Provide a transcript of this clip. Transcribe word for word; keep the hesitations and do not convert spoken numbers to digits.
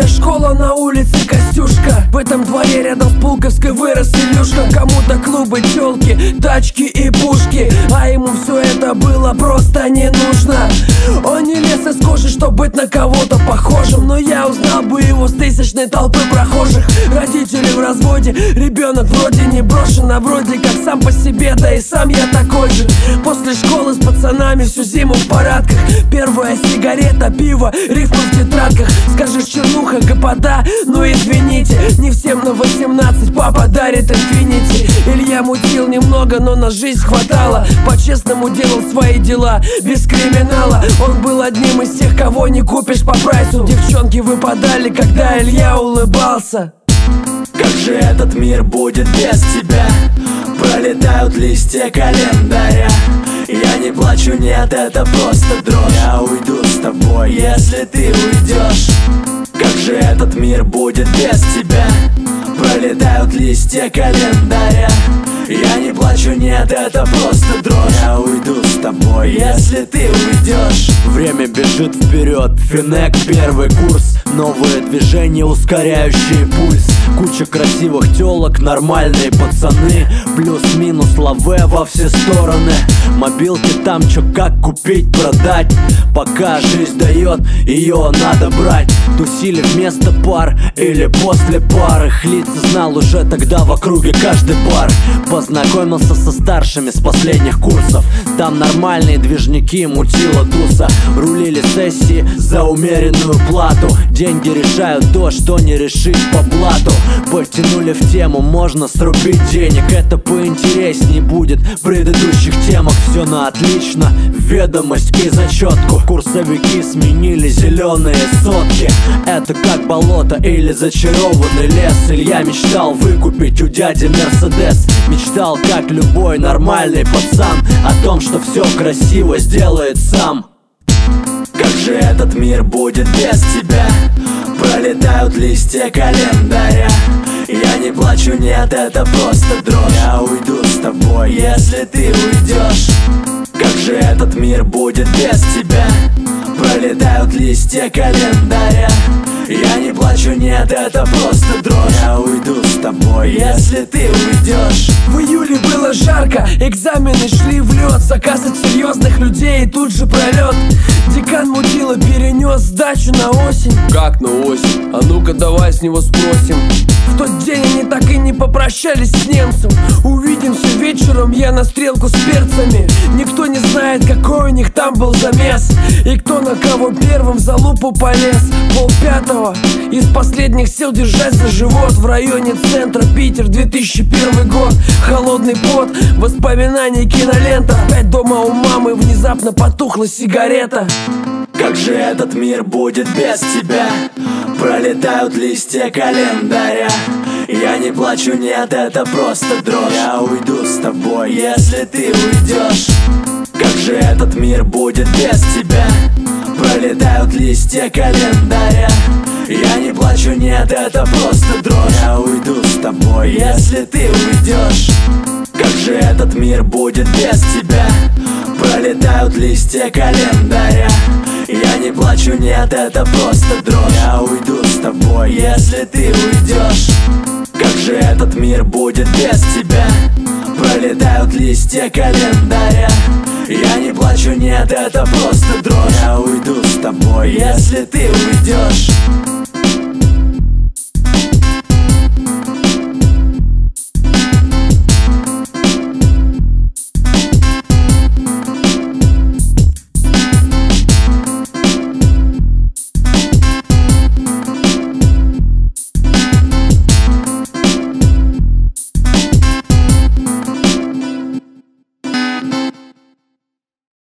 школа, на улице Костюшка. В этом дворе рядом с Пулковской вырос Илюшка. Кому-то клубы, тёлки, тачки и пушки, а ему все это было просто не нужно. Он не лез из кожи, чтоб быть на кого-то похожим, но я узнал бы его с тысячной толпы прохожих. Родители в разводе, ребенок вроде не брошен, а вроде как сам по себе, да и сам я такой же. После школы с пацанами всю зиму в парадках. Первая сигарета, пиво, рифмы в тетрадках. Скажешь чернуха, гопота, ну извините, не всем на восемнадцать папа дарит инфинити. Илья мутил немного, но на жизнь хватало. По-честному делал свои дела, без криминала. Он был одним из тех, кого не купишь по прайсу. Девчонки выпадали, когда Илья улыбался. Как же этот мир будет без тебя? Пролетают листья календаря. Я не плачу, нет, это просто дрожь. Я уйду с тобой, если ты уйдешь. Как же этот мир будет без тебя? Пролетают листья календаря. Я не плачу, нет, это просто дрожь. Я уйду с тобой, если ты уйдешь. Время бежит вперед, Финек первый курс. Новые движения, ускоряющие пульс. Куча красивых телок, нормальные пацаны. Плюс-минус лаве во все стороны. Мобилки там, чё как купить, продать. Пока жизнь дает, ее надо брать. Тусили вместо пар или после пар. Их лица знал уже тогда в округе каждый бар. Познакомился со старшими с последних курсов. Там нормальные движники, мутила туса. Рулили сессии за умеренную плату. Деньги решают то, что не решить по блату. Потянули в тему, можно срубить денег. Это поинтересней будет в предыдущих темах. Все на отлично, ведомость и зачетку. Курсовики сменили зеленые сотки. Это как болото или зачарованный лес. Илья мечтал выкупить у дяди Мерседес. Мечтал, как любой нормальный пацан, о том, что все красиво сделает сам. Как же этот мир будет без тебя? Пролетают листья календаря. Я не плачу, нет, это просто дрожь. Я уйду с тобой, если ты уйдешь. Как же этот мир будет без тебя? Пролетают листья календаря. Я не плачу, нет, это просто дрожь. Я уйду с тобой, если ты уйдешь. В июле было жарко, экзамены шли в лед. Заказ от серьезных людей и тут же пролет. Декан мутила, перенес сдачу на осень. Как на осень? А ну-ка давай с него спросим. В тот день они так и не попрощались с немцем. Увидимся вечером, я на стрелку с перцами. Никто не знает, какой у них там был замес. И кто на кого первым в залупу полез. Полпятого, из последних сил держась за живот. В районе центра, Питер, две тысячи первый год. Холодный пот, воспоминания, кинолента. Опять дома у мамы внезапно потухла сигарета. Как же этот мир будет без тебя? Пролетают листья календаря. Я не плачу, нет, это просто дрожь. Я уйду с тобой, если ты уйдешь. Как же этот мир будет без тебя? Пролетают листья календаря. Я не плачу, нет, это просто дрожь. Я уйду с тобой, если ты уйдешь. Как же этот мир будет без тебя? Пролетают листья календаря. Я не плачу, нет, это просто дрожь. Я уйду с тобой, если ты уйдешь. Как же этот мир будет без тебя? Пролетают листья календаря. Я не плачу, нет, это просто дрожь. Я уйду с тобой, если ты уйдешь.